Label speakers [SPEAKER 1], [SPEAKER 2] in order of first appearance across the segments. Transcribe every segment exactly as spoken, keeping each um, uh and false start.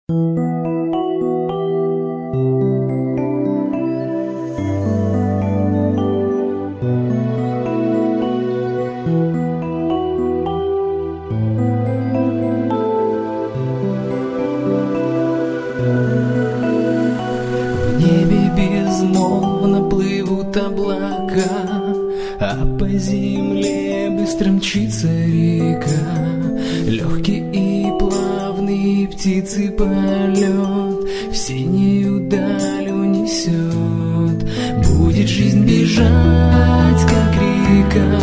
[SPEAKER 1] В небе безмолвно плывут облака, а по земле быстро мчится река. Легкий и плавный птицы полет в синюю даль унесет. Будет жизнь бежать, как река,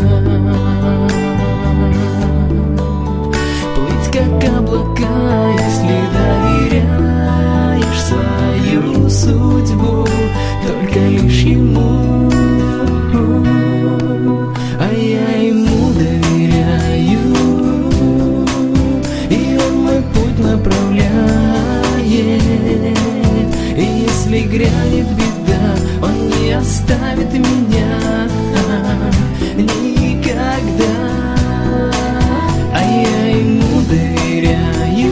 [SPEAKER 1] плыть, как облака, если доверяешь свою судьбу только лишь ему. А я ему доверяю, и он мой путь направляет. И если грянет беда, он не оставит меня никогда. А я ему доверяю,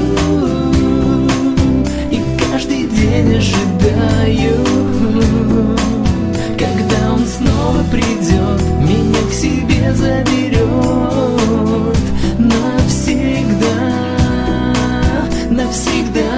[SPEAKER 1] и каждый день ожидаю, когда он снова придет, меня к себе заберет навсегда, навсегда.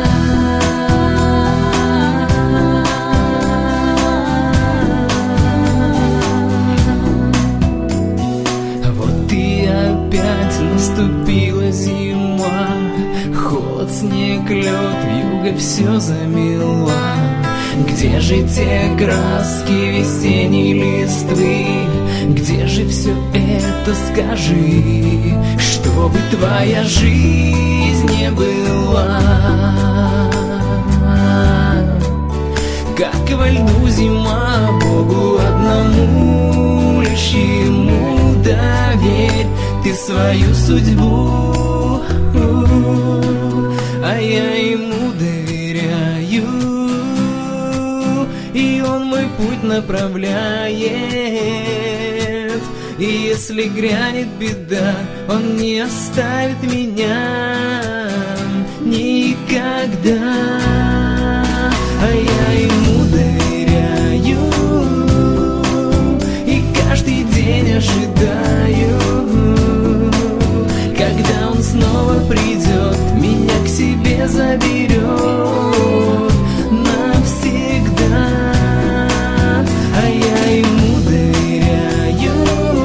[SPEAKER 1] Вот и опять наступила зима, холод, снег, лед, вьюга все замела. Где же те краски весенней листвы? Где же все это, скажи, чтобы твоя жизнь не была как во льду зима? Богу одному, лишь ему доверь ты свою судьбу. А я ему доверяю, и он мой путь направляет. И если грянет беда, он не оставит меня никогда. А я ему доверяю, и каждый день ожидаю, когда он снова придет, меня к себе заберет навсегда. А я ему доверяю,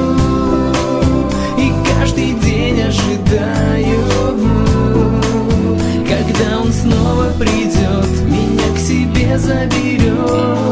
[SPEAKER 1] и каждый день ожидаю, когда он снова придет, меня к себе заберет